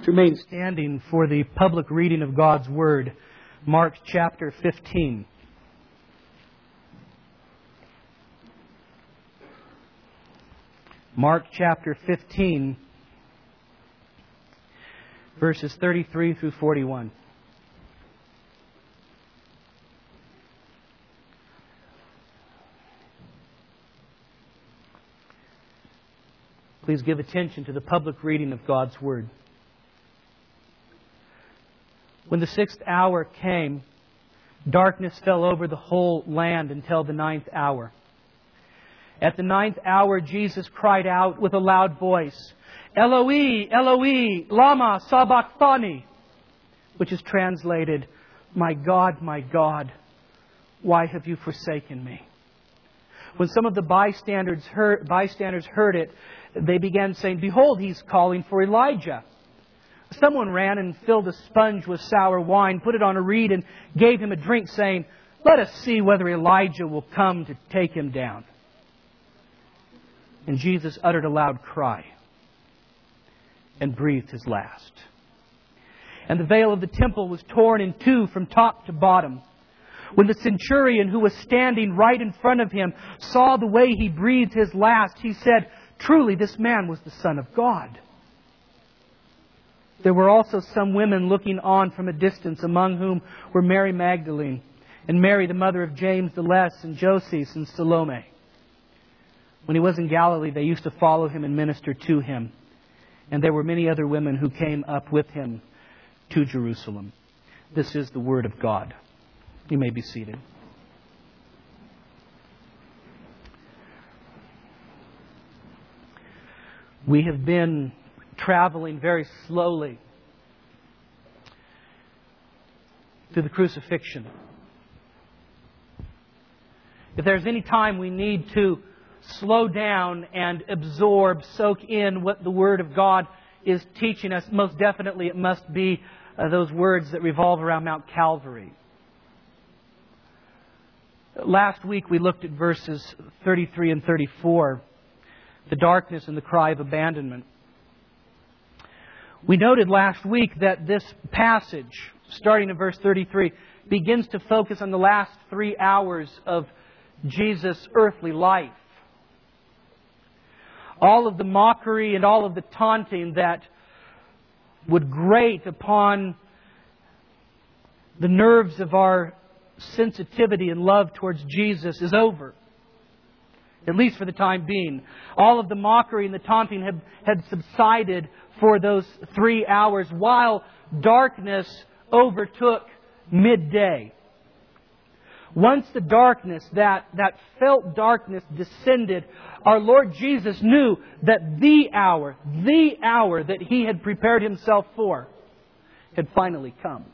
Remain standing for the public reading of God's Word. Mark chapter 15. Mark chapter 15, verses 33 through 41. Please give attention to the public reading of God's Word. When the 6th hour came, darkness fell over the whole land until the 9th hour. At the 9th hour, Jesus cried out with a loud voice, Eloi, Eloi, lama sabachthani, which is translated, my God, why have you forsaken me? When some of the bystanders heard it, they began saying, behold, he's calling for Elijah. Someone ran and filled a sponge with sour wine, put it on a reed, and gave him a drink, saying, let us see whether Elijah will come to take him down. And Jesus uttered a loud cry and breathed his last. And the veil of the temple was torn in two from top to bottom. When the centurion who was standing right in front of him saw the way he breathed his last, he said, truly this man was the Son of God. There were also some women looking on from a distance, among whom were Mary Magdalene, and Mary the mother of James the Less, and Joses, and Salome. When he was in Galilee, they used to follow him and minister to him. And there were many other women who came up with him to Jerusalem. This is the Word of God. You may be seated. We have been traveling very slowly through the crucifixion. If there's any time we need to slow down and absorb, soak in what the Word of God is teaching us, most definitely it must be those words that revolve around Mount Calvary. Last week we looked at verses 33 and 34, the darkness and the cry of abandonment. We noted last week that this passage, starting in verse 33, begins to focus on the last 3 hours of Jesus' earthly life. All of the mockery and all of the taunting that would grate upon the nerves of our sensitivity and love towards Jesus is over. At least for the time being. All of the mockery and the taunting had subsided for those 3 hours while darkness overtook midday. Once the darkness, that felt darkness descended, our Lord Jesus knew that the hour that He had prepared Himself for had finally come.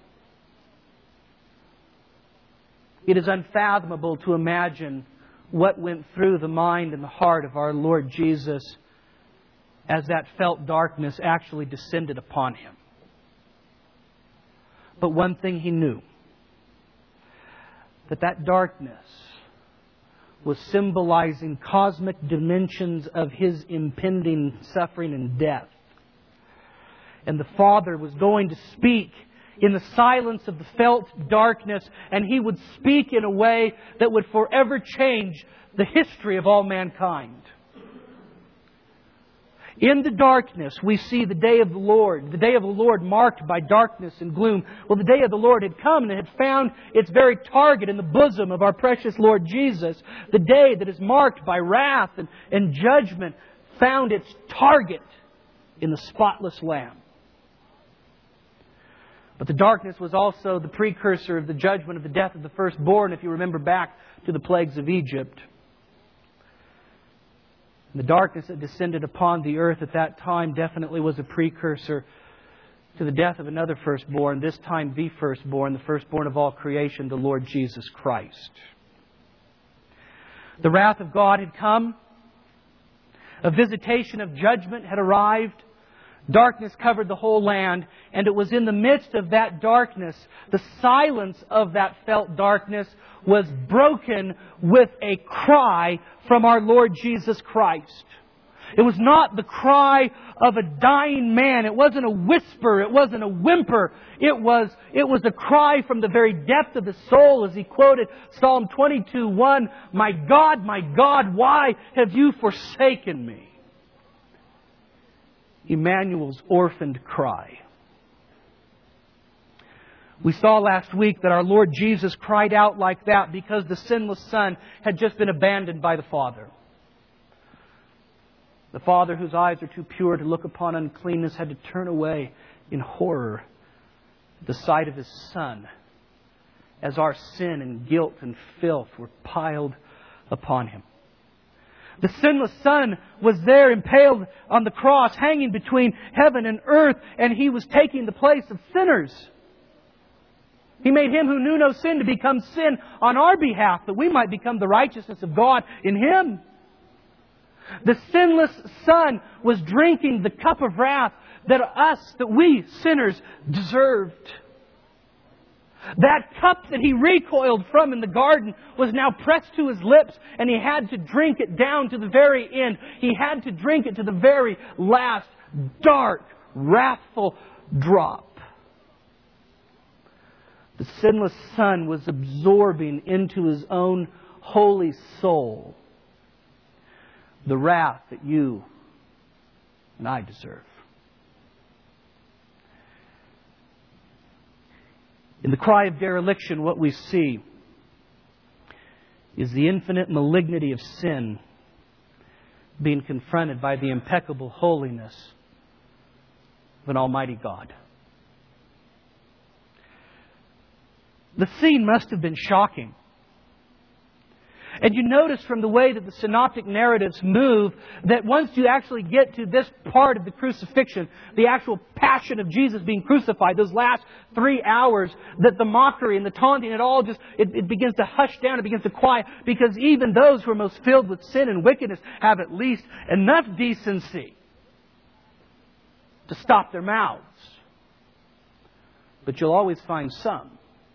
It is unfathomable to imagine what went through the mind and the heart of our Lord Jesus as that felt darkness actually descended upon Him. But one thing He knew, that darkness was symbolizing cosmic dimensions of His impending suffering and death. And the Father was going to speak in the silence of the felt darkness, and He would speak in a way that would forever change the history of all mankind. In the darkness, we see the day of the Lord marked by darkness and gloom. Well, the day of the Lord had come and it had found its very target in the bosom of our precious Lord Jesus. The day that is marked by wrath and judgment found its target in the spotless Lamb. But the darkness was also the precursor of the judgment of the death of the firstborn, if you remember back to the plagues of Egypt. And the darkness that descended upon the earth at that time definitely was a precursor to the death of another firstborn, this time the firstborn of all creation, the Lord Jesus Christ. The wrath of God had come. A visitation of judgment had arrived. Darkness covered the whole land, and it was in the midst of that darkness, the silence of that felt darkness was broken with a cry from our Lord Jesus Christ. It was not the cry of a dying man. It wasn't a whisper. It wasn't a whimper. It was a cry from the very depth of the soul, as he quoted Psalm 22:1, my God, why have you forsaken me?" Emmanuel's orphaned cry. We saw last week that our Lord Jesus cried out like that because the sinless Son had just been abandoned by the Father. The Father, whose eyes are too pure to look upon uncleanness, had to turn away in horror at the sight of His Son as our sin and guilt and filth were piled upon Him. The sinless Son was there impaled on the cross, hanging between heaven and earth, and He was taking the place of sinners. He made Him who knew no sin to become sin on our behalf, that we might become the righteousness of God in Him. The sinless Son was drinking the cup of wrath that we sinners deserved. That cup that He recoiled from in the garden was now pressed to His lips, and He had to drink it down to the very end. He had to drink it to the very last dark, wrathful drop. The sinless Son was absorbing into His own holy soul the wrath that you and I deserve. In the cry of dereliction, what we see is the infinite malignity of sin being confronted by the impeccable holiness of an almighty God. The scene must have been shocking. And you notice from the way that the synoptic narratives move that once you actually get to this part of the crucifixion, the actual passion of Jesus being crucified, those last 3 hours, that the mockery and the taunting, it begins to hush down, it begins to quiet, because even those who are most filled with sin and wickedness have at least enough decency to stop their mouths. But you'll always find some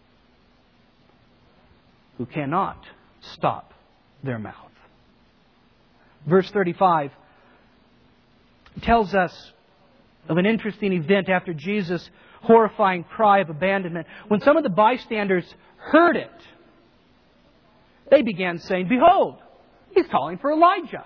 who cannot stop their mouth. Verse 35 tells us of an interesting event after Jesus' horrifying cry of abandonment. When some of the bystanders heard it, they began saying, "Behold, He's calling for Elijah."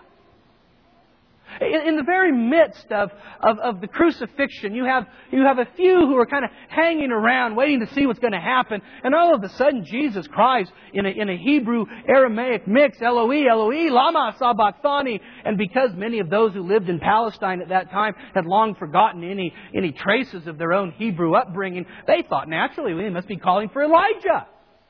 In the very midst of the crucifixion, you have a few who are kind of hanging around, waiting to see what's going to happen. And all of a sudden, Jesus cries in a Hebrew-Aramaic mix, "Eloi, Eloi, lama sabachthani." And because many of those who lived in Palestine at that time had long forgotten any traces of their own Hebrew upbringing, they thought naturally, they must be calling for Elijah.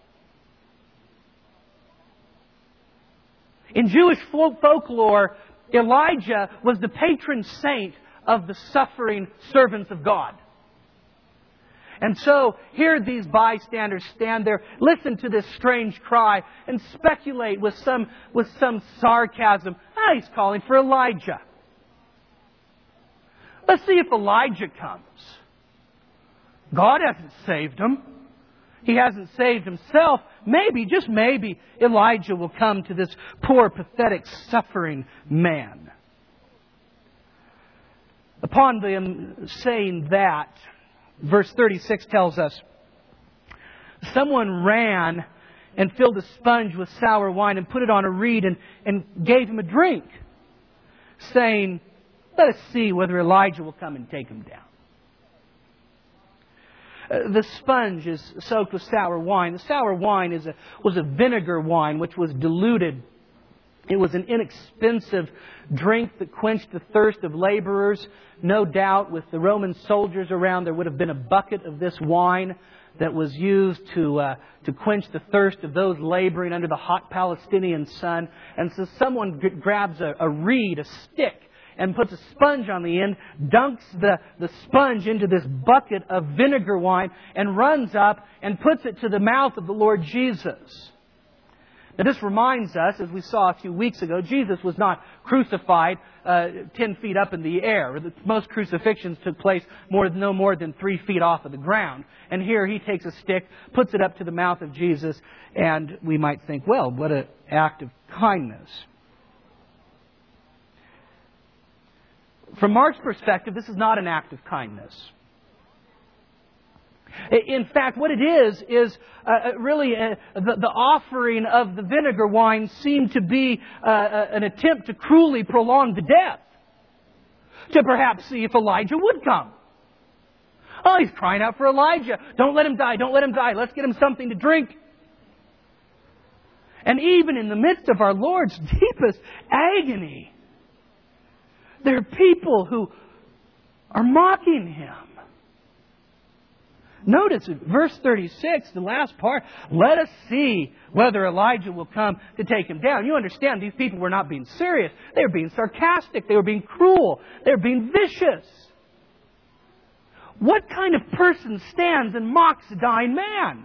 In Jewish folklore, Elijah was the patron saint of the suffering servants of God. And so here these bystanders stand there, listen to this strange cry, and speculate with some sarcasm. He's calling for Elijah. Let's see if Elijah comes. God hasn't saved him. He hasn't saved himself. Maybe, just maybe, Elijah will come to this poor, pathetic, suffering man. Upon them saying that, verse 36 tells us, someone ran and filled a sponge with sour wine and put it on a reed and gave him a drink, saying, "Let us see whether Elijah will come and take him down." The sponge is soaked with sour wine. The sour wine was a vinegar wine which was diluted. It was an inexpensive drink that quenched the thirst of laborers. No doubt, with the Roman soldiers around, there would have been a bucket of this wine that was used to quench the thirst of those laboring under the hot Palestinian sun. And so someone grabs a reed, a stick, and puts a sponge on the end, dunks the sponge into this bucket of vinegar wine, and runs up and puts it to the mouth of the Lord Jesus. Now this reminds us, as we saw a few weeks ago, Jesus was not crucified 10 feet up in the air. Most crucifixions took place no more than 3 feet off of the ground. And here He takes a stick, puts it up to the mouth of Jesus, and we might think, well, what an act of kindness. From Mark's perspective, this is not an act of kindness. In fact, what it is really the offering of the vinegar wine seemed to be an attempt to cruelly prolong the death, to perhaps see if Elijah would come. Oh, he's crying out for Elijah. Don't let him die. Don't let him die. Let's get him something to drink. And even in the midst of our Lord's deepest agony, there are people who are mocking Him. Notice in verse 36, the last part, let us see whether Elijah will come to take him down. You understand, these people were not being serious. They were being sarcastic. They were being cruel. They were being vicious. What kind of person stands and mocks a dying man?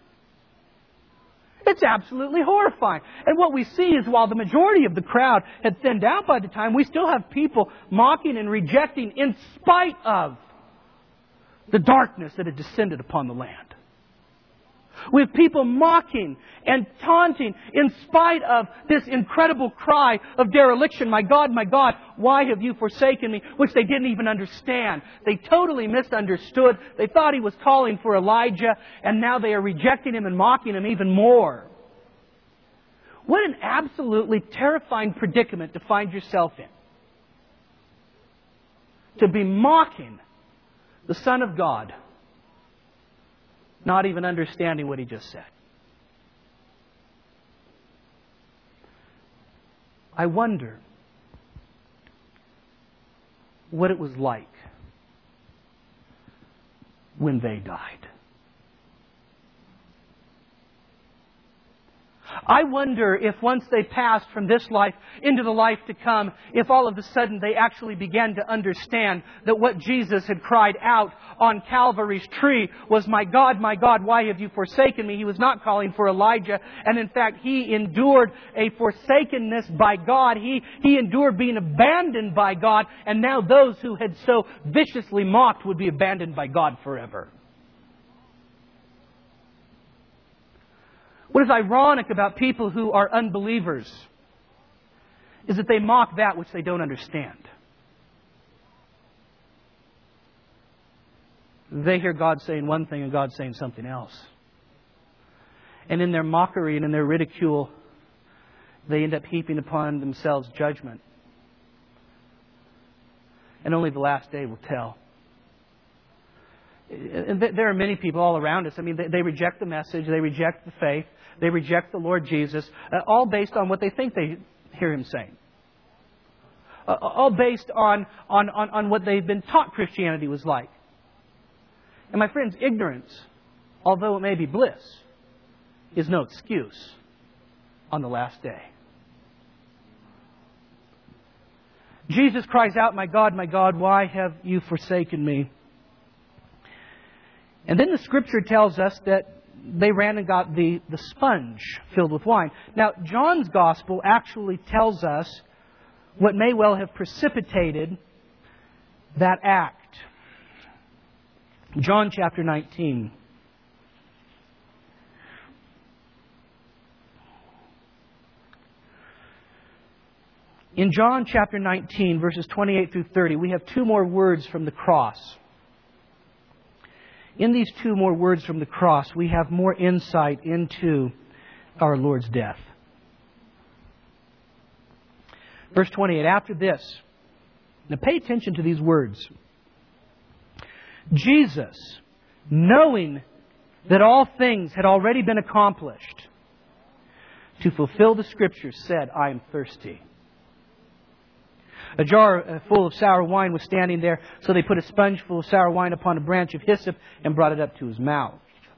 It's absolutely horrifying. And what we see is while the majority of the crowd had thinned out by the time, we still have people mocking and rejecting in spite of the darkness that had descended upon the land. We have people mocking and taunting in spite of this incredible cry of dereliction. My God, why have you forsaken me? Which they didn't even understand. They totally misunderstood. They thought He was calling for Elijah, and now they are rejecting Him and mocking Him even more. What an absolutely terrifying predicament to find yourself in. To be mocking the Son of God, not even understanding what He just said. I wonder what it was like when they died. I wonder if once they passed from this life into the life to come, if all of a sudden they actually began to understand that what Jesus had cried out on Calvary's tree was, my God, why have you forsaken me? He was not calling for Elijah. And in fact, He endured a forsakenness by God. He endured being abandoned by God. And now those who had so viciously mocked would be abandoned by God forever. What is ironic about people who are unbelievers is that they mock that which they don't understand. They hear God saying one thing and God saying something else. And in their mockery and in their ridicule, they end up heaping upon themselves judgment. And only the last day will tell. And there are many people all around us. I mean, they reject the message. They reject the faith. They reject the Lord Jesus. All based on what they think they hear Him saying. All based on what they've been taught Christianity was like. And my friends, ignorance, although it may be bliss, is no excuse on the last day. Jesus cries out, my God, why have you forsaken me? And then the Scripture tells us that they ran and got the sponge filled with wine. Now, John's Gospel actually tells us what may well have precipitated that act. John chapter 19. In John chapter 19, verses 28 through 30, we have two more words from the cross. In these two more words from the cross, we have more insight into our Lord's death. Verse 28, after this, now pay attention to these words. Jesus, knowing that all things had already been accomplished, to fulfill the Scriptures, said, I am thirsty. A jar full of sour wine was standing there, so they put a sponge full of sour wine upon a branch of hyssop and brought it up to His mouth.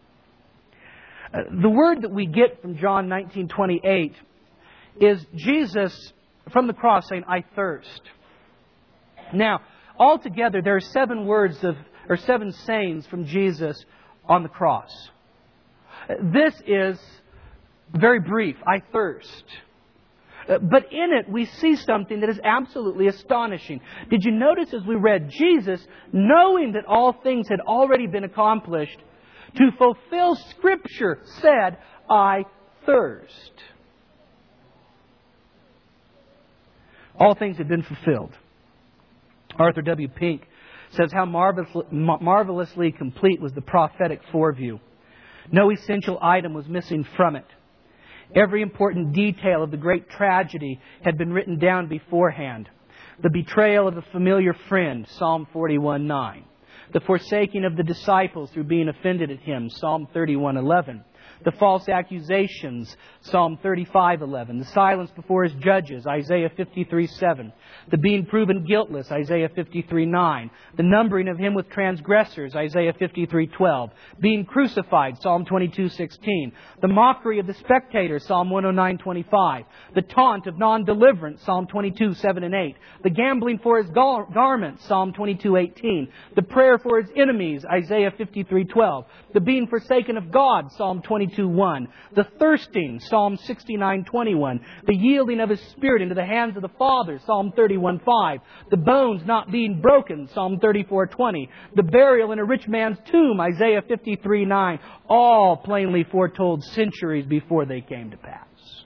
The word that we get from John 19:28 is Jesus from the cross saying, I thirst. Now, altogether there are 7 words or 7 sayings from Jesus on the cross. This is very brief. I thirst. But in it, we see something that is absolutely astonishing. Did you notice as we read, Jesus, knowing that all things had already been accomplished, to fulfill Scripture, said, I thirst. All things had been fulfilled. Arthur W. Pink says how marvelously complete was the prophetic foreview. No essential item was missing from it. Every important detail of the great tragedy had been written down beforehand. The betrayal of a familiar friend, Psalm 41:9. The forsaking of the disciples through being offended at Him, Psalm 31:11. The false accusations, Psalm 35:11. The silence before His judges, Isaiah 53:7. The being proven guiltless, Isaiah 53:9. The numbering of Him with transgressors, Isaiah 53:12. Being crucified, Psalm 22:16. The mockery of the spectators, Psalm 109:25. The taunt of non-deliverance, Psalm 22:7 and 8. The gambling for His garments, Psalm 22:18. The prayer for His enemies, Isaiah 53:12. The being forsaken of God, Psalm 22:1. The thirsting, Psalm 69:21. The yielding of His Spirit into the hands of the Father, Psalm 31:5. The bones not being broken, Psalm 34:20. The burial in a rich man's tomb, Isaiah 53:9. All plainly foretold centuries before they came to pass.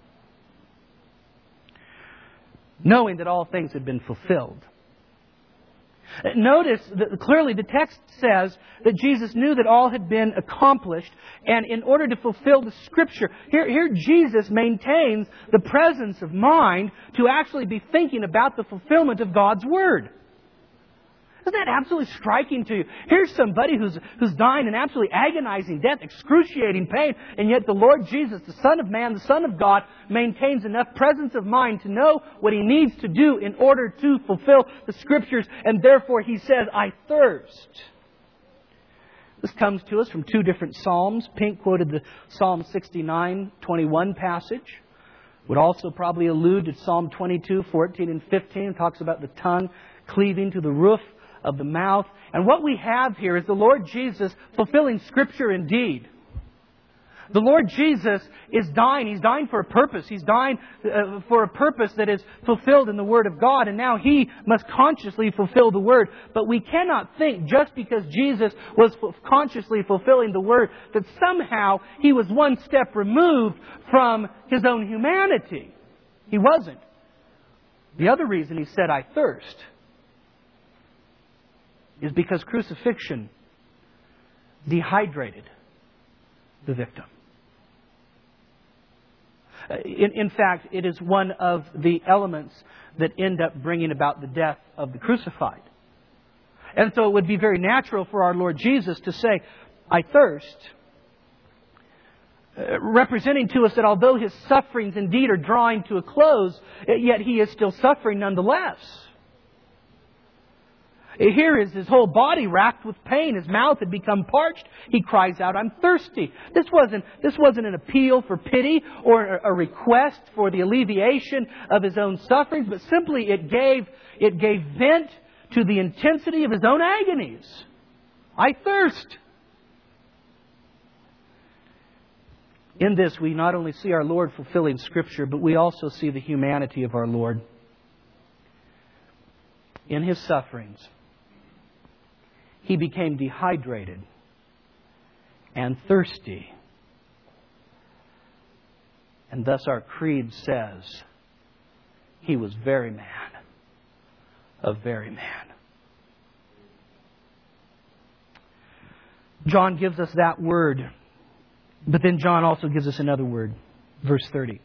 Knowing that all things had been fulfilled. Notice that clearly the text says that Jesus knew that all had been accomplished, and in order to fulfill the Scripture, here Jesus maintains the presence of mind to actually be thinking about the fulfillment of God's Word. Isn't that absolutely striking to you? Here's somebody who's dying an absolutely agonizing death, excruciating pain, and yet the Lord Jesus, the Son of Man, the Son of God, maintains enough presence of mind to know what He needs to do in order to fulfill the Scriptures, and therefore He says, I thirst. This comes to us from two different Psalms. Pink quoted the Psalm 69:21 passage. Would also probably allude to Psalm 22:14 and 15. It talks about the tongue cleaving to the roof of the mouth. And what we have here is the Lord Jesus fulfilling Scripture indeed. The Lord Jesus is dying. He's dying for a purpose. He's dying for a purpose that is fulfilled in the Word of God. And now He must consciously fulfill the Word. But we cannot think just because Jesus was consciously fulfilling the Word that somehow He was one step removed from His own humanity. He wasn't. The other reason He said, I thirst, is because crucifixion dehydrated the victim. In fact, it is one of the elements that end up bringing about the death of the crucified. And so it would be very natural for our Lord Jesus to say, I thirst, representing to us that although His sufferings indeed are drawing to a close, yet He is still suffering nonetheless. Here is His whole body racked with pain. His mouth had become parched. He cries out, I'm thirsty. This wasn't an appeal for pity or a request for the alleviation of His own sufferings, but simply it gave vent to the intensity of His own agonies. I thirst. In this, we not only see our Lord fulfilling Scripture, but we also see the humanity of our Lord. In His sufferings, He became dehydrated and thirsty. And thus our creed says, He was very man, a very man. John gives us that word, but then John also gives us another word. Verse 30.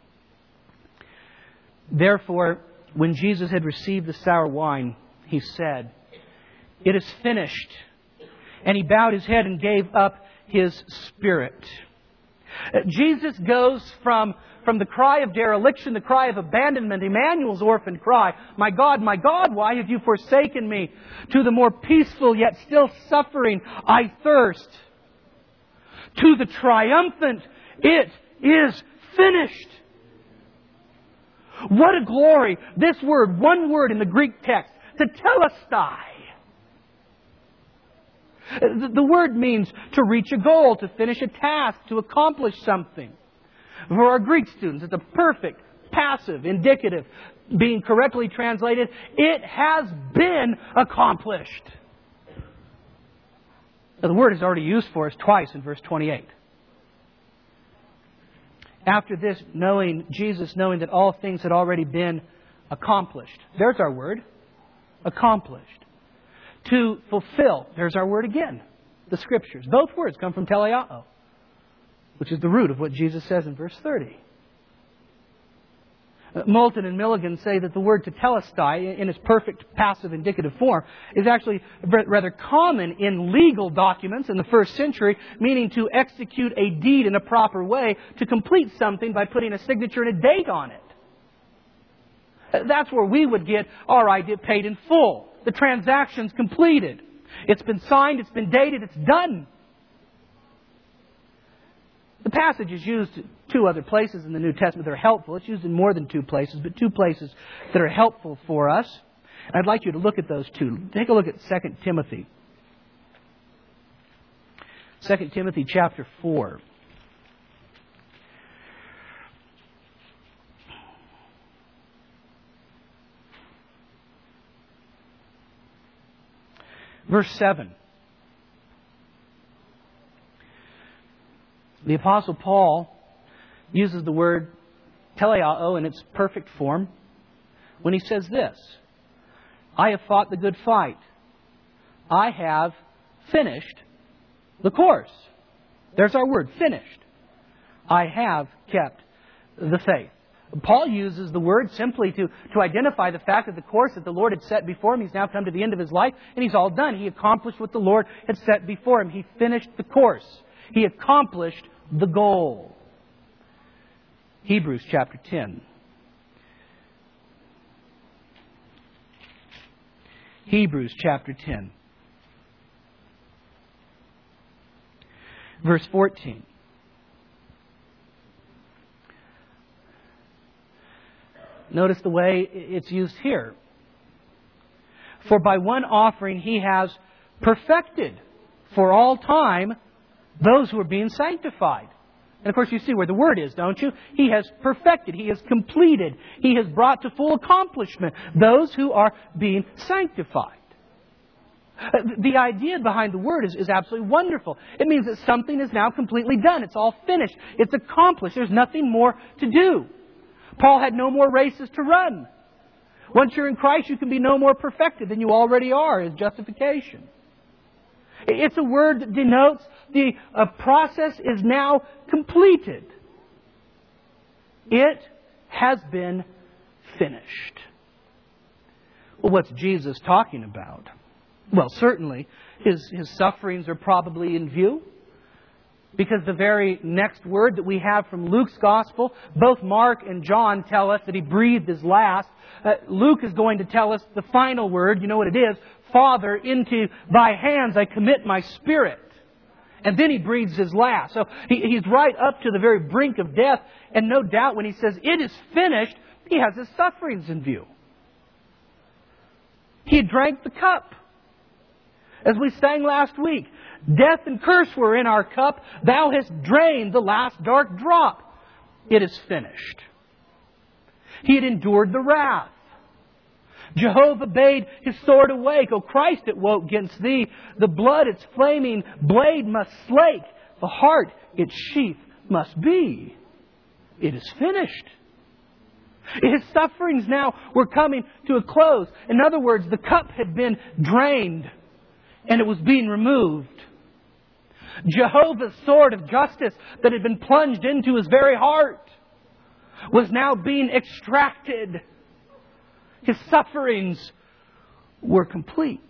Therefore, when Jesus had received the sour wine, He said, it is finished. And He bowed His head and gave up His spirit. Jesus goes from the cry of dereliction, the cry of abandonment, Emmanuel's orphan cry, my God, why have You forsaken me? To the more peaceful yet still suffering, I thirst. To the triumphant, it is finished. What a glory. This word, one word in the Greek text, tetelestai. The word means to reach a goal, to finish a task, to accomplish something. For our Greek students, it's a perfect, passive, indicative. Being correctly translated, it has been accomplished. Now, the word is already used for us twice in verse 28. After this, Jesus knowing that all things had already been accomplished. There's our word. accomplished. To fulfill, there's our word again, the Scriptures. Both words come from teleao, which is the root of what Jesus says in verse 30. Moulton and Milligan say that the word tetelestai, in its perfect passive indicative form, is actually rather common in legal documents in the first century, meaning to execute a deed in a proper way, to complete something by putting a signature and a date on it. That's where we would get, all right, get paid in full. The transaction's completed. It's been signed, it's been dated, it's done. The passage is used in 2 other places in the New Testament that are helpful. It's used in more than 2 places, but 2 places that are helpful for us. And I'd like you to look at those 2. Take a look at 2 Timothy. 2 Timothy chapter 4. Verse 7. The Apostle Paul uses the word teleao in its perfect form when he says this: I have fought the good fight. I have finished the course. There's our word, finished. I have kept the faith. Paul uses the word simply to identify the fact that the course that the Lord had set before him, he's now come to the end of his life, and he's all done. He accomplished what the Lord had set before him. He finished the course. He accomplished the goal. Hebrews chapter 10. Hebrews chapter 10. Verse 14. Notice the way it's used here. For by one offering He has perfected for all time those who are being sanctified. And of course you see where the word is, don't you? He has perfected. He has completed. He has brought to full accomplishment those who are being sanctified. The idea behind the word is absolutely wonderful. It means that something is now completely done. It's all finished. It's accomplished. There's nothing more to do. Paul had no more races to run. Once you're in Christ, you can be no more perfected than you already are as justification. It's a word that denotes the process is now completed. It has been finished. Well, what's Jesus talking about? Well, certainly his sufferings are probably in view. Because the very next word that we have from Luke's Gospel, both Mark and John tell us that He breathed His last. Luke is going to tell us the final word. You know what it is? Father, into Thy hands I commit my spirit. And then He breathes His last. So He's right up to the very brink of death. And no doubt when He says, it is finished, He has His sufferings in view. He drank the cup. As we sang last week, death and curse were in our cup. Thou hast drained the last dark drop. It is finished. He had endured the wrath. Jehovah bade His sword awake. O Christ, it woke against thee. The blood its flaming blade must slake. The heart its sheath must be. It is finished. His sufferings now were coming to a close. In other words, the cup had been drained. And it was being removed. Jehovah's sword of justice that had been plunged into His very heart was now being extracted. His sufferings were complete.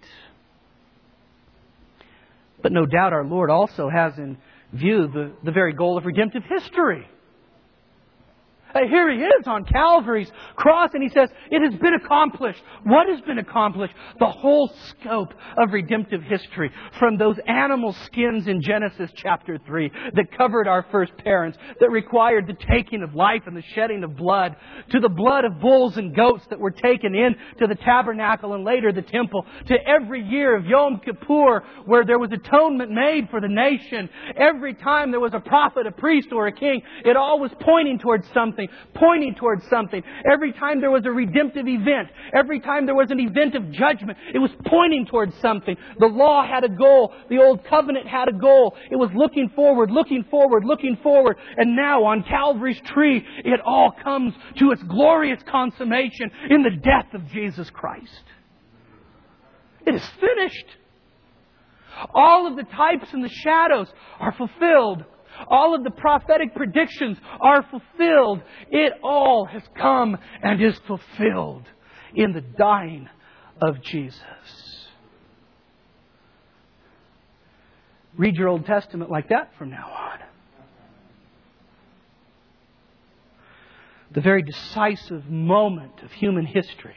But no doubt our Lord also has in view the very goal of redemptive history. Here He is on Calvary's cross and He says, it has been accomplished. What has been accomplished? The whole scope of redemptive history. From those animal skins in Genesis chapter 3 that covered our first parents, that required the taking of life and the shedding of blood, to the blood of bulls and goats that were taken in to the tabernacle and later the temple, to every year of Yom Kippur where there was atonement made for the nation. Every time there was a prophet, a priest, or a king, it all was pointing towards something. Every time there was a redemptive event, every time there was an event of judgment, it was pointing towards something. The law had a goal. The old covenant had a goal. It was looking forward, looking forward, looking forward. And now on Calvary's tree, it all comes to its glorious consummation in the death of Jesus Christ. It is finished. All of the types and the shadows are fulfilled. All of the prophetic predictions are fulfilled. It all has come and is fulfilled in the dying of Jesus. Read your Old Testament like that from now on. The very decisive moment of human history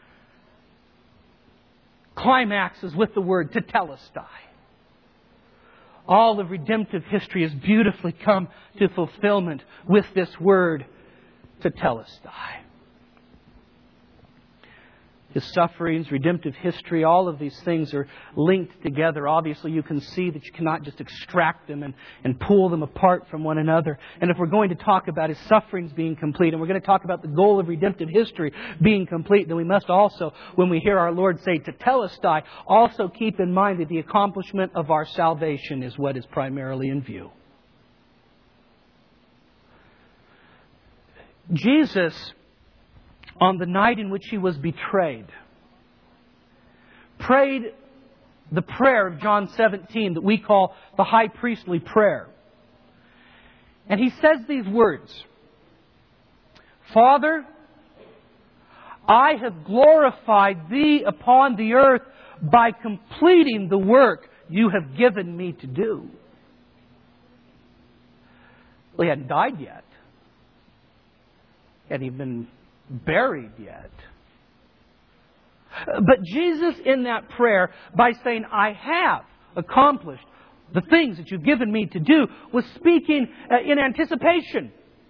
climaxes with the word tetelestai. All of redemptive history has beautifully come to fulfillment with this word tetelestai. His sufferings, redemptive history, all of these things are linked together. Obviously, you can see that you cannot just extract them and pull them apart from one another. And if we're going to talk about His sufferings being complete, and we're going to talk about the goal of redemptive history being complete, then we must also, when we hear our Lord say tetelestai, also keep in mind that the accomplishment of our salvation is what is primarily in view. Jesus, on the night in which He was betrayed, prayed the prayer of John 17 that we call the high priestly prayer. And He says these words, "Father, I have glorified Thee upon the earth by completing the work You have given Me to do." Well, He hadn't died yet. He hadn't even been buried yet. But Jesus, in that prayer, by saying, "I have accomplished the things that You've given Me to do," was speaking in anticipation.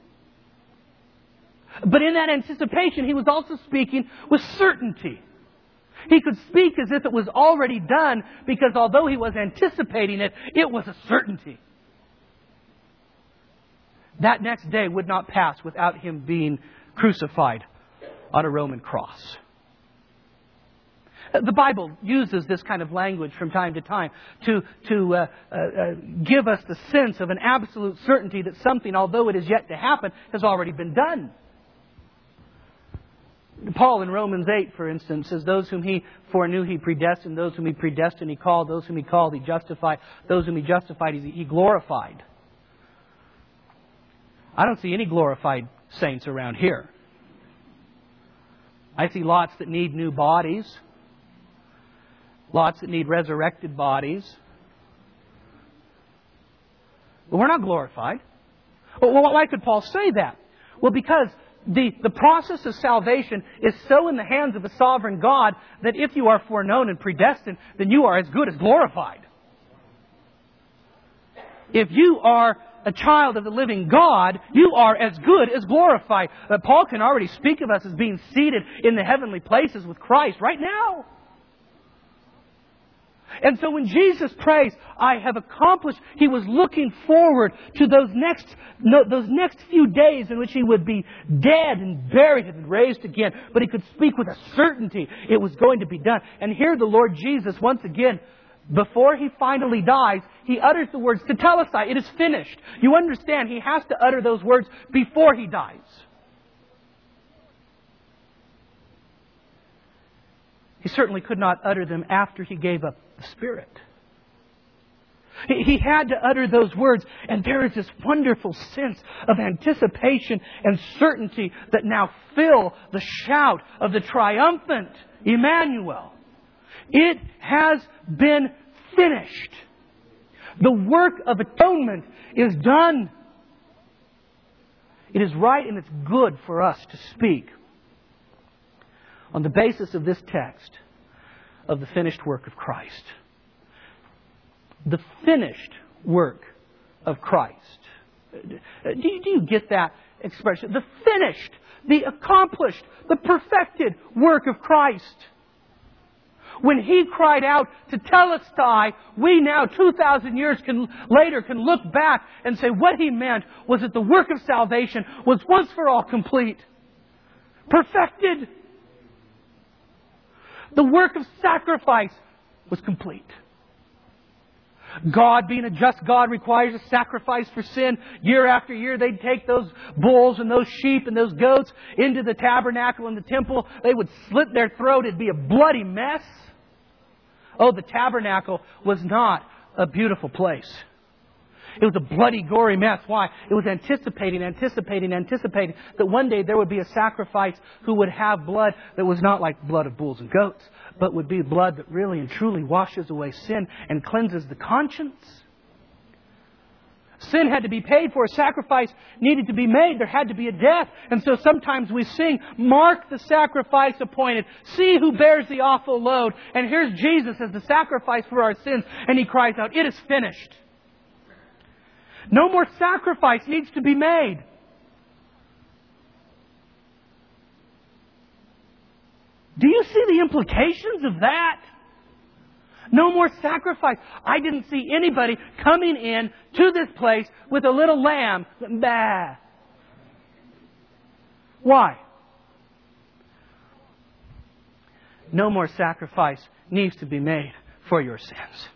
But in that anticipation, He was also speaking with certainty. He could speak as if it was already done, because although He was anticipating it, it was a certainty. That next day would not pass without Him being crucified on a Roman cross. The Bible uses this kind of language from time to time to give us the sense of an absolute certainty that something, although it is yet to happen, has already been done. Paul in Romans 8, for instance, says, "Those whom He foreknew He predestined, those whom He predestined He called, those whom He called He justified, those whom He justified He glorified." I don't see any glorified saints around here. I see lots that need new bodies. Lots that need resurrected bodies. But we're not glorified. Well, why could Paul say that? Well, because the process of salvation is so in the hands of a sovereign God that if you are foreknown and predestined, then you are as good as glorified. If you are a child of the living God, you are as good as glorified. Paul can already speak of us as being seated in the heavenly places with Christ right now. And so when Jesus prays, "I have accomplished," He was looking forward to those next few days in which He would be dead and buried and raised again. But He could speak with a certainty it was going to be done. And here the Lord Jesus, once again, before He finally dies, He utters the words tetelestai. It is finished. You understand, He has to utter those words before He dies. He certainly could not utter them after He gave up the Spirit. He had to utter those words, and there is this wonderful sense of anticipation and certainty that now fill the shout of the triumphant Emmanuel. It has been finished. The work of atonement is done. It is right and it's good for us to speak on the basis of this text of the finished work of Christ. The finished work of Christ. Do you get that expression? The finished, the accomplished, the perfected work of Christ. When He cried out tetelestai, we now 2,000 years later can look back and say what He meant was that the work of salvation was once for all complete. Perfected. The work of sacrifice was complete. God, being a just God, requires a sacrifice for sin. Year after year, they'd take those bulls and those sheep and those goats into the tabernacle and the temple. They would slit their throat. It'd be a bloody mess. Oh, the tabernacle was not a beautiful place. It was a bloody, gory mess. Why? It was anticipating that one day there would be a sacrifice who would have blood that was not like blood of bulls and goats, but would be blood that really and truly washes away sin and cleanses the conscience. Sin had to be paid for. A sacrifice needed to be made. There had to be a death. And so sometimes we sing, "Mark the sacrifice appointed. See who bears the awful load." And here's Jesus as the sacrifice for our sins. And He cries out, "It is finished." No more sacrifice needs to be made. Do you see the implications of that? No more sacrifice. I didn't see anybody coming in to this place with a little lamb. Bah. Why? No more sacrifice needs to be made for your sins.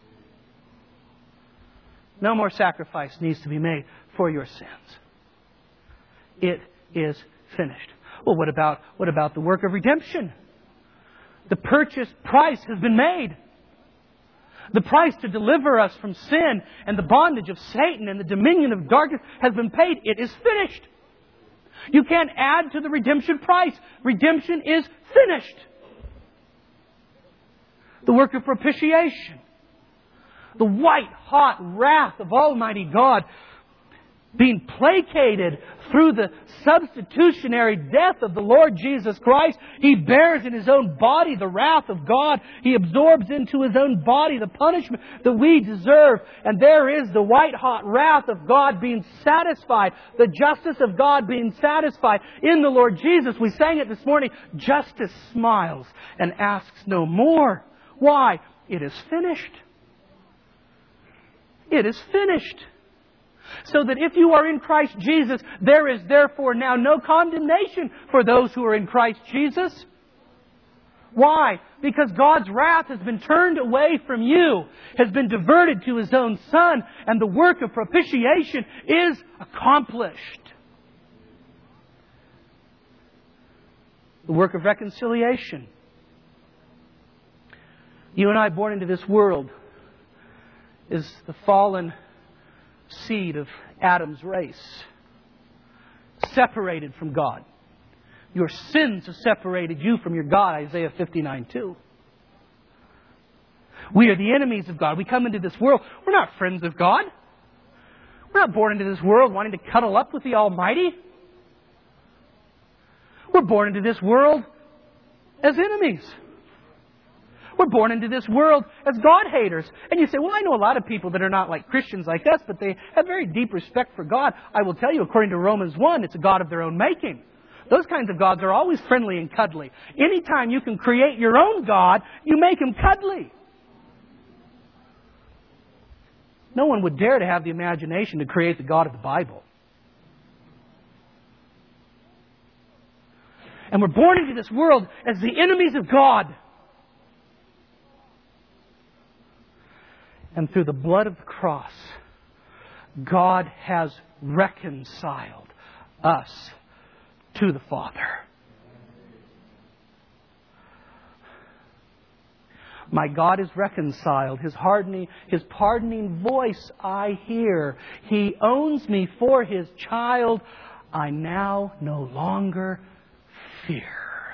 No more sacrifice needs to be made for your sins. It is finished. Well, what about the work of redemption? The purchase price has been made. The price to deliver us from sin and the bondage of Satan and the dominion of darkness has been paid. It is finished. You can't add to the redemption price. Redemption is finished. The work of propitiation. The white-hot wrath of Almighty God being placated through the substitutionary death of the Lord Jesus Christ. He bears in His own body the wrath of God. He absorbs into His own body the punishment that we deserve. And there is the white-hot wrath of God being satisfied. The justice of God being satisfied in the Lord Jesus. We sang it this morning. Justice smiles and asks no more. Why? It is finished. It is finished. So that if you are in Christ Jesus, there is therefore now no condemnation for those who are in Christ Jesus. Why? Because God's wrath has been turned away from you, has been diverted to His own Son, and the work of propitiation is accomplished. The work of reconciliation. You and I, born into this world, is the fallen seed of Adam's race, separated from God. Your sins have separated you from your God, Isaiah 59:2. We are the enemies of God. We come into this world. We're not friends of God. We're not born into this world wanting to cuddle up with the Almighty. We're born into this world as enemies. We're born into this world as God-haters. And you say, well, I know a lot of people that are not like Christians like us, but they have very deep respect for God. I will tell you, according to Romans 1, it's a God of their own making. Those kinds of gods are always friendly and cuddly. Anytime you can create your own God, you make Him cuddly. No one would dare to have the imagination to create the God of the Bible. And we're born into this world as the enemies of God. And through the blood of the cross, God has reconciled us to the Father. My God is reconciled. His pardoning voice I hear. He owns me for His child. I now no longer fear.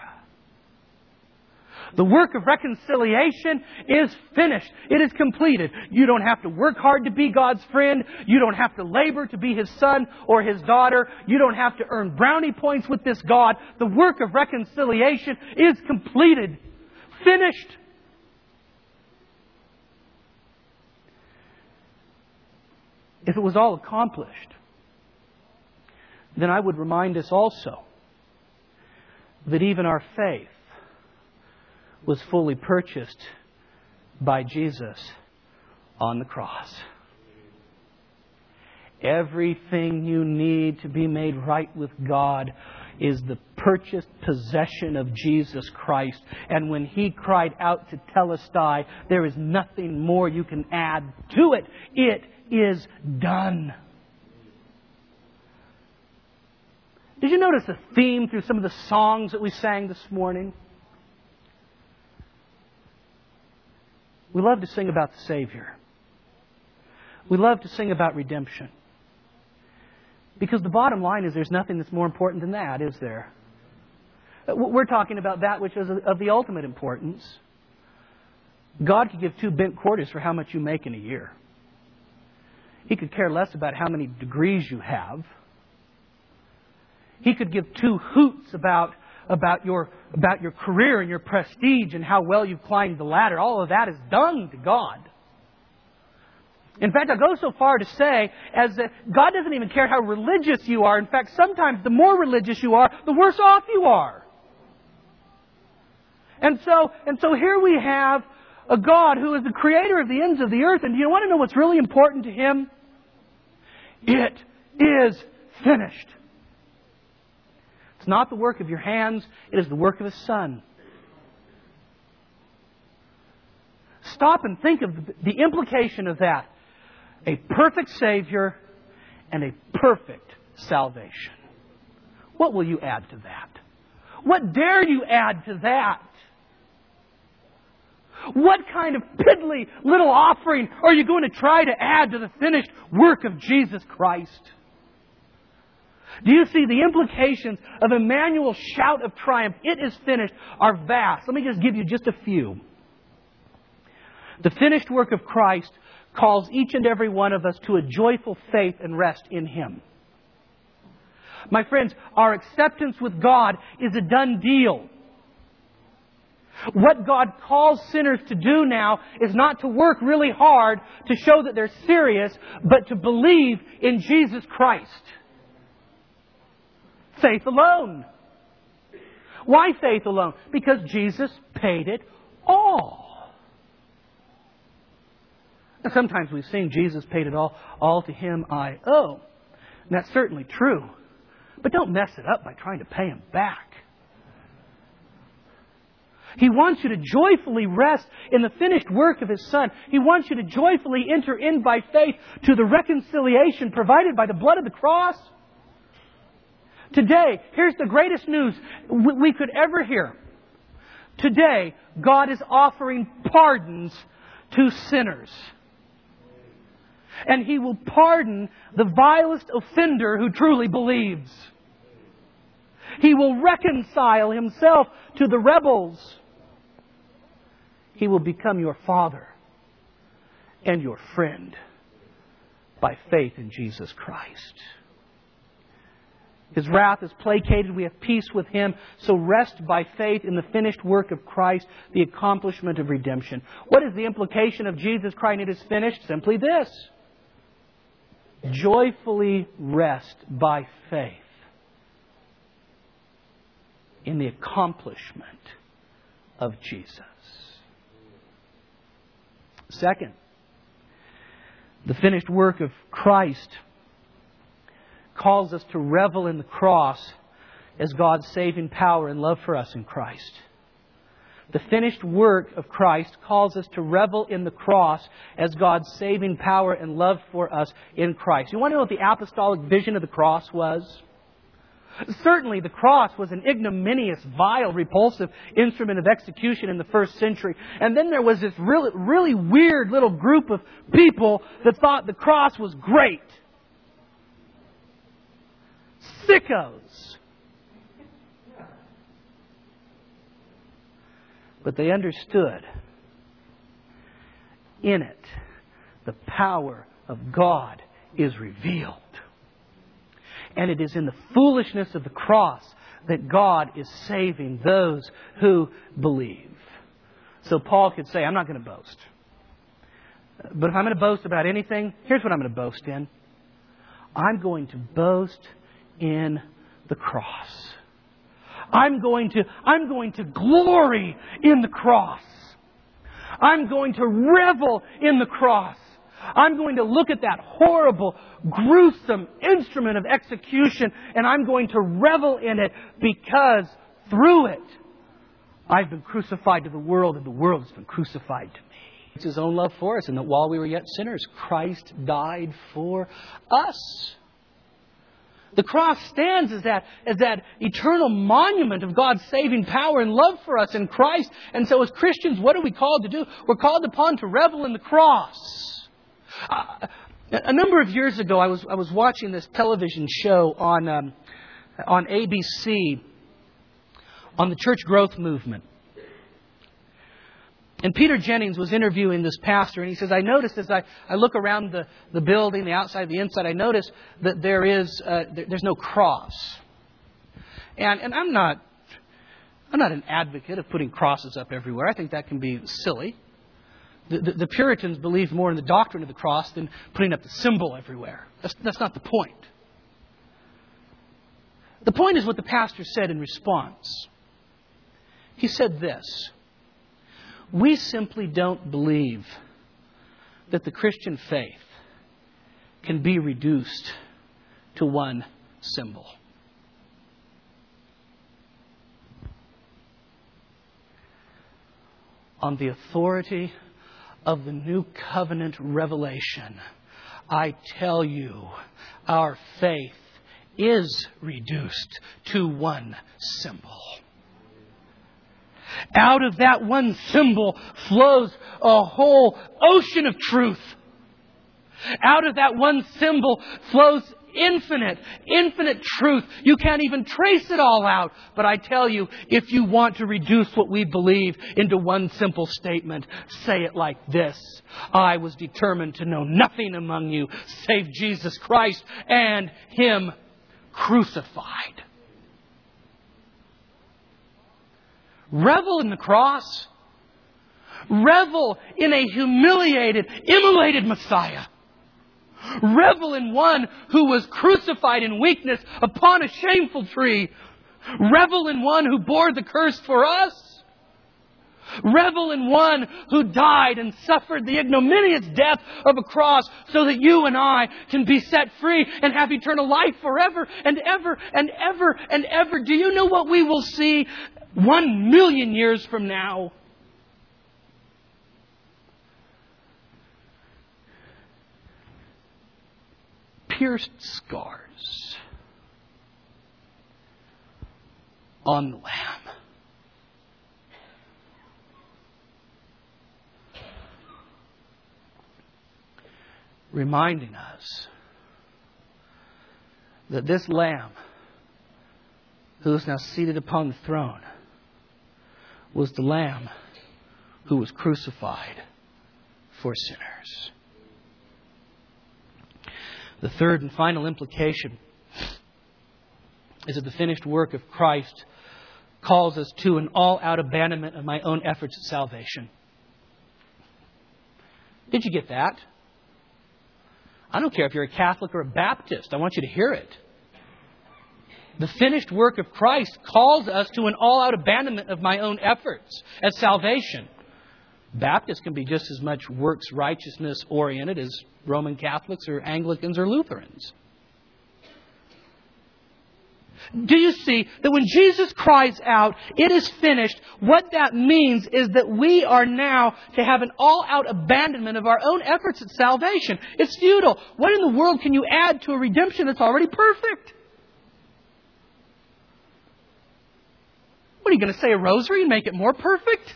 The work of reconciliation is finished. It is completed. You don't have to work hard to be God's friend. You don't have to labor to be His son or His daughter. You don't have to earn brownie points with this God. The work of reconciliation is completed. Finished. If it was all accomplished, then I would remind us also that even our faith was fully purchased by Jesus on the cross. Everything you need to be made right with God is the purchased possession of Jesus Christ. And when He cried out to Telestai, there is nothing more you can add to it. It is done. Did you notice the theme through some of the songs that we sang this morning? We love to sing about the Savior. We love to sing about redemption. Because the bottom line is there's nothing that's more important than that, is there? We're talking about that which is of the ultimate importance. God could give 2 bent quarters for how much you make in a year. He could care less about how many degrees you have. He could give 2 hoots about your career and your prestige and how well you've climbed the ladder. All of that is dung to God. In fact, I'll go so far to say as that God doesn't even care how religious you are. In fact, sometimes the more religious you are, the worse off you are. And so here we have a God who is the creator of the ends of the earth. And do you want to know what's really important to Him? It is finished. It's not the work of your hands. It is the work of His Son. Stop and think of the implication of that. A perfect Savior and a perfect salvation. What will you add to that? What dare you add to that? What kind of piddly little offering are you going to try to add to the finished work of Jesus Christ? Do you see the implications of Emmanuel's shout of triumph, "It is finished," are vast? Let me just give you just a few. The finished work of Christ calls each and every one of us to a joyful faith and rest in Him. My friends, our acceptance with God is a done deal. What God calls sinners to do now is not to work really hard to show that they're serious, but to believe in Jesus Christ. Faith alone. Why faith alone? Because Jesus paid it all. Now, sometimes we sing, "Jesus paid it all to Him I owe." And that's certainly true. But don't mess it up by trying to pay Him back. He wants you to joyfully rest in the finished work of His Son. He wants you to joyfully enter in by faith to the reconciliation provided by the blood of the cross. Today, here's the greatest news we could ever hear. Today, God is offering pardons to sinners. And He will pardon the vilest offender who truly believes. He will reconcile Himself to the rebels. He will become your Father and your friend by faith in Jesus Christ. His wrath is placated. We have peace with Him. So rest by faith in the finished work of Christ, the accomplishment of redemption. What is the implication of Jesus crying, "It is finished"? Simply this. Joyfully rest by faith in the accomplishment of Jesus. Second, the finished work of Christ calls us to revel in the cross as God's saving power and love for us in Christ. The finished work of Christ calls us to revel in the cross as God's saving power and love for us in Christ. You want to know what the apostolic vision of the cross was? Certainly the cross was an ignominious, vile, repulsive instrument of execution in the first century. And then there was this really weird little group of people that thought the cross was great. Sickos. But they understood in it the power of God is revealed. And it is in the foolishness of the cross that God is saving those who believe. So Paul could say, "I'm not going to boast. But if I'm going to boast about anything, here's what I'm going to boast in. I'm going to boast in the cross. I'm going to glory in the cross. I'm going to revel in the cross. I'm going to look at that horrible, gruesome instrument of execution, and I'm going to revel in it because through it, I've been crucified to the world and the world has been crucified to me." It's His own love for us, and that while we were yet sinners, Christ died for us. The cross stands as that eternal monument of God's saving power and love for us in Christ. And so as Christians, what are we called to do? We're called upon to revel in the cross. A number of years ago, I was watching this television show on ABC on the church growth movement. And Peter Jennings was interviewing this pastor, and he says, I noticed as I look around the building, the outside, the inside, I notice that there's no cross. And I'm not an advocate of putting crosses up everywhere. I think that can be silly. The Puritans believed more in the doctrine of the cross than putting up the symbol everywhere. That's not the point. The point is what the pastor said in response. He said this: we simply don't believe that the Christian faith can be reduced to one symbol. On the authority of the New Covenant revelation, I tell you, our faith is reduced to one symbol. Out of that one symbol flows a whole ocean of truth. Out of that one symbol flows infinite truth. You can't even trace it all out. But I tell you, if you want to reduce what we believe into one simple statement, say it like this: I was determined to know nothing among you save Jesus Christ and Him crucified. Revel in the cross. Revel in a humiliated, immolated Messiah. Revel in one who was crucified in weakness upon a shameful tree. Revel in one who bore the curse for us. Revel in one who died and suffered the ignominious death of a cross so that you and I can be set free and have eternal life forever and ever and ever and ever. Do you know what we will see 1,000,000 years from now? Pierced scars on the Lamb. Reminding us that this Lamb, who is now seated upon the throne, was the Lamb who was crucified for sinners. The third and final implication is that the finished work of Christ calls us to an all-out abandonment of my own efforts at salvation. Did you get that? I don't care if you're a Catholic or a Baptist. I want you to hear it. The finished work of Christ calls us to an all-out abandonment of my own efforts at salvation. Baptists can be just as much works righteousness oriented as Roman Catholics or Anglicans or Lutherans. Do you see that when Jesus cries out, "It is finished," what that means is that we are now to have an all-out abandonment of our own efforts at salvation. It's futile. What in the world can you add to a redemption that's already perfect? What, are you going to say a rosary and make it more perfect?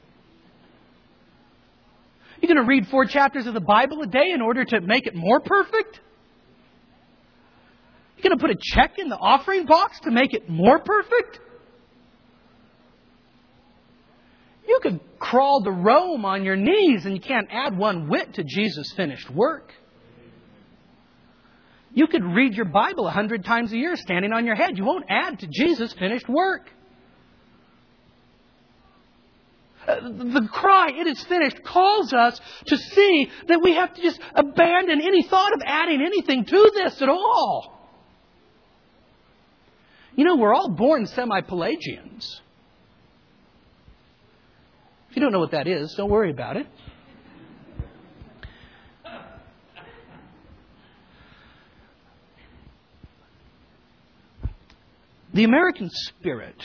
You're going to read 4 chapters of the Bible a day in order to make it more perfect? You're going to put a check in the offering box to make it more perfect? You could crawl to Rome on your knees and you can't add one whit to Jesus' finished work. You could read your Bible 100 times a year standing on your head. You won't add to Jesus' finished work. The cry, "It is finished," calls us to see that we have to just abandon any thought of adding anything to this at all. You know, we're all born semi-Pelagians. If you don't know what that is, don't worry about it. The American spirit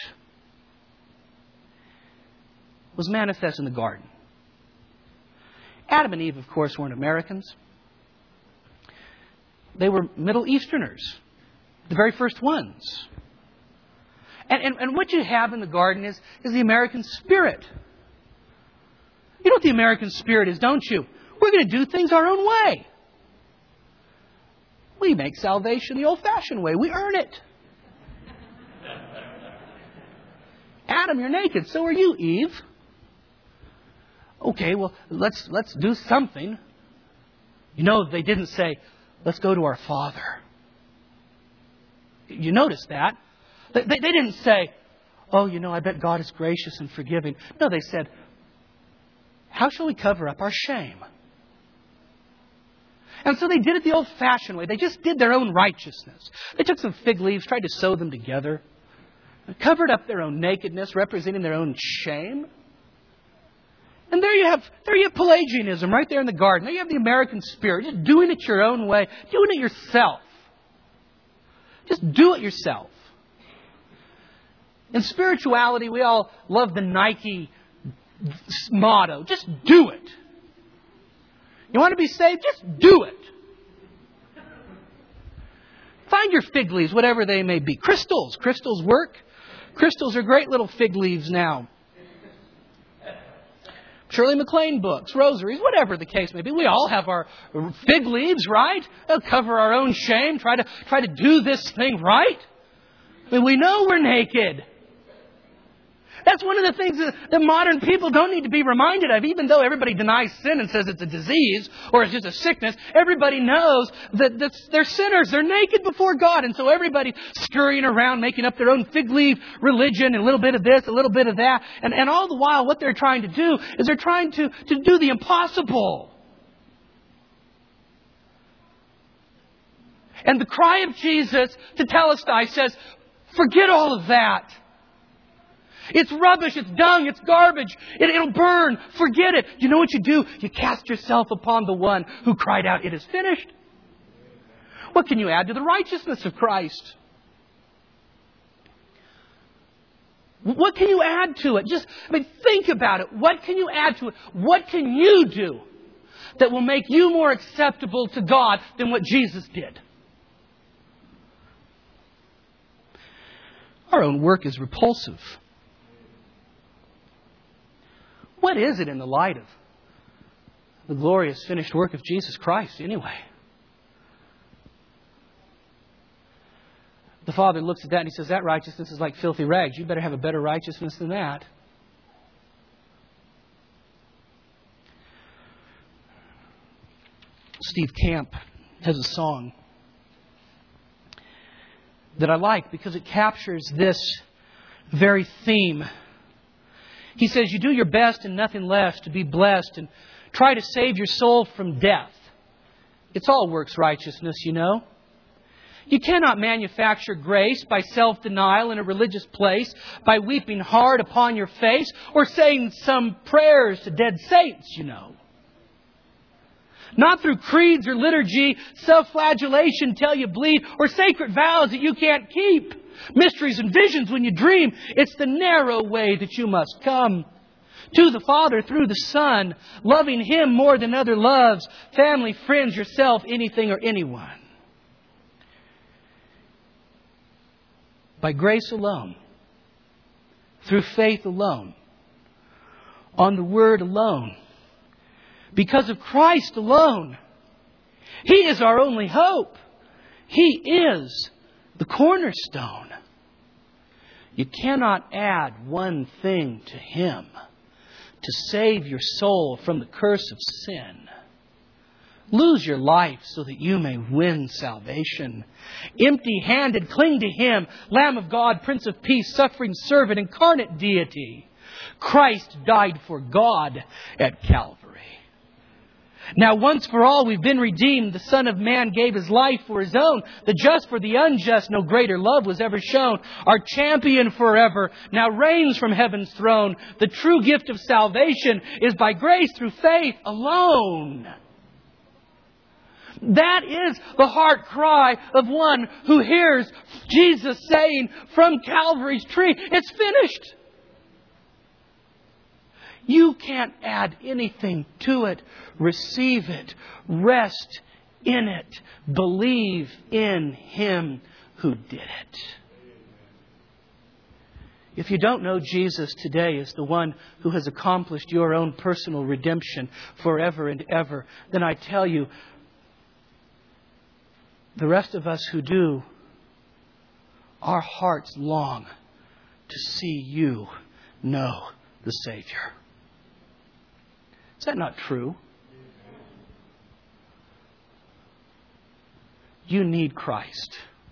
was manifest in the garden. Adam and Eve, of course, weren't Americans. They were Middle Easterners. The very first ones. And what you have in the garden is the American spirit. You know what the American spirit is, don't you? We're going to do things our own way. We make salvation the old-fashioned way. We earn it. Adam, you're naked. So are you, Eve. Okay, well, let's do something. You know, they didn't say, let's go to our Father. You notice that? They didn't say, oh, you know, I bet God is gracious and forgiving. No, they said, how shall we cover up our shame? And so they did it the old-fashioned way. They just did their own righteousness. They took some fig leaves, tried to sew them together, covered up their own nakedness, representing their own shame. And there you have Pelagianism right there in the garden. There you have the American spirit, just doing it your own way, doing it yourself. Just do it yourself. In spirituality, we all love the Nike motto. Just do it. You want to be saved? Just do it. Find your fig leaves, whatever they may be. Crystals. Crystals work. Crystals are great little fig leaves now. Shirley MacLaine books, rosaries, whatever the case may be. We all have our fig leaves, right? They'll cover our own shame. Try to do this thing right. I mean, we know we're naked. That's one of the things that modern people don't need to be reminded of. Even though everybody denies sin and says it's a disease or it's just a sickness, everybody knows that they're sinners. They're naked before God. And so everybody's scurrying around, making up their own fig leaf religion, and a little bit of this, a little bit of that. And all the while, what they're trying to do is they're trying to do the impossible. And the cry of Jesus to Telestai says, forget all of that. It's rubbish, it's dung, it's garbage. It'll burn. Forget it. You know what you do? You cast yourself upon the one who cried out, it is finished. What can you add to the righteousness of Christ? What can you add to it? Think about it. What can you add to it? What can you do that will make you more acceptable to God than what Jesus did? Our own work is repulsive. What is it in the light of the glorious finished work of Jesus Christ anyway? The Father looks at that and He says, that righteousness is like filthy rags. You better have a better righteousness than that. Steve Camp has a song that I like because it captures this very theme. He says, you do your best and nothing less to be blessed and try to save your soul from death. It's all works righteousness, you know. You cannot manufacture grace by self-denial in a religious place, by weeping hard upon your face, or saying some prayers to dead saints, you know. Not through creeds or liturgy, self-flagellation till you bleed, or sacred vows that you can't keep. Mysteries and visions when you dream. It's the narrow way that you must come to the Father through the Son, loving Him more than other loves, family, friends, yourself, anything or anyone. By grace alone, through faith alone, on the Word alone, because of Christ alone. He is our only hope. He is the cornerstone. You cannot add one thing to Him to save your soul from the curse of sin. Lose your life so that you may win salvation. Empty-handed, cling to Him, Lamb of God, Prince of Peace, suffering servant, incarnate deity. Christ died for God at Calvary. Now once for all we've been redeemed. The Son of Man gave His life for His own. The just for the unjust, no greater love was ever shown. Our champion forever now reigns from heaven's throne. The true gift of salvation is by grace through faith alone. That is the heart cry of one who hears Jesus saying from Calvary's tree, it's finished. You can't add anything to it. Receive it. Rest in it. Believe in Him who did it. If you don't know Jesus today as the one who has accomplished your own personal redemption forever and ever, then I tell you, the rest of us who do, our hearts long to see you know the Savior. Is that not true? You need Christ.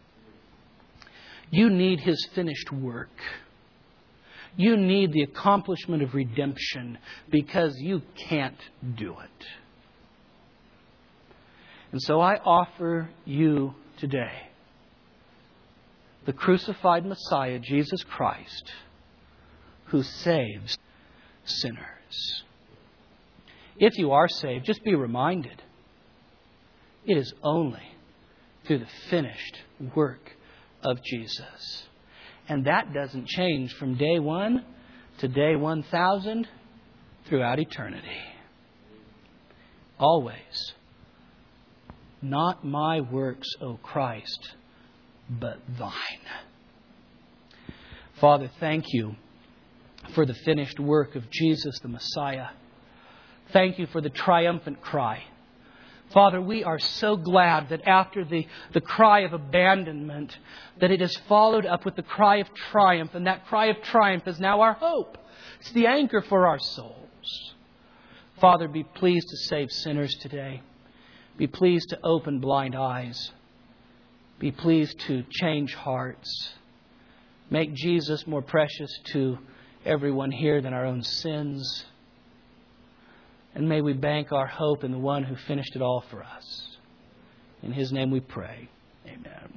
You need His finished work. You need the accomplishment of redemption because you can't do it. And so I offer you today the crucified Messiah, Jesus Christ, who saves sinners. If you are saved, just be reminded, it is only through the finished work of Jesus. And that doesn't change from day 1 to day 1,000 throughout eternity. Always. Not my works, O Christ, but thine. Father, thank you for the finished work of Jesus the Messiah. Thank you for the triumphant cry. Father, we are so glad that after the cry of abandonment, that it is followed up with the cry of triumph. And that cry of triumph is now our hope. It's the anchor for our souls. Father, be pleased to save sinners today. Be pleased to open blind eyes. Be pleased to change hearts. Make Jesus more precious to everyone here than our own sins. And may we bank our hope in the one who finished it all for us. In His name we pray. Amen.